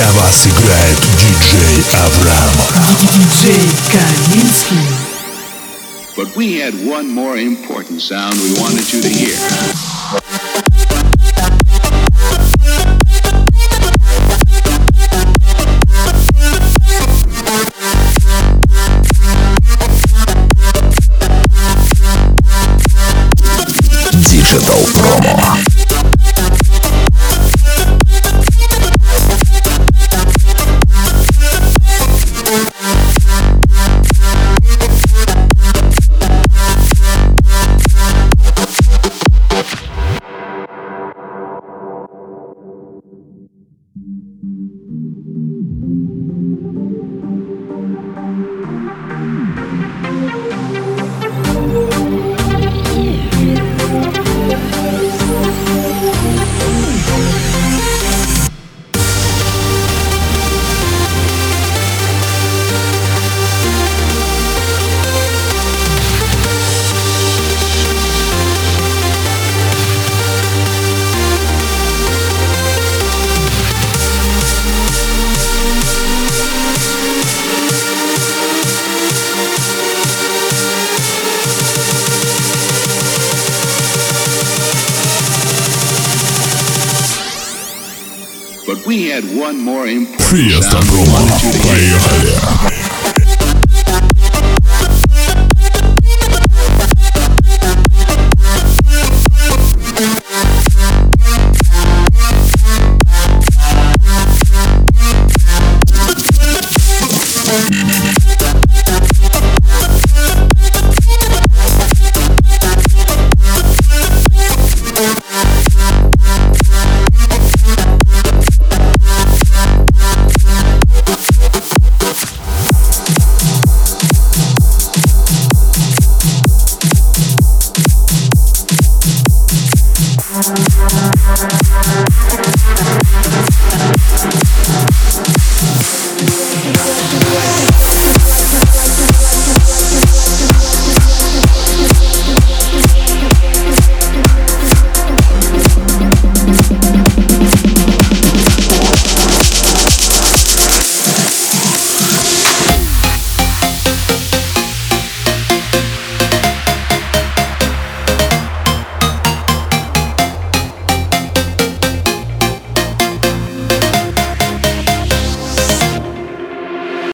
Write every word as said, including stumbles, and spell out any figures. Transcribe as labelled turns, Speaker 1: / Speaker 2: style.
Speaker 1: Для вас играет диджей Авраам.
Speaker 2: Диджей Каминский.
Speaker 3: But we had one more important sound we wanted you to hear.
Speaker 1: Digital Promo.
Speaker 3: But we had one more important
Speaker 1: Fiesta
Speaker 3: sound we
Speaker 1: Promo.
Speaker 3: wanted you to hear.
Speaker 1: Поехали.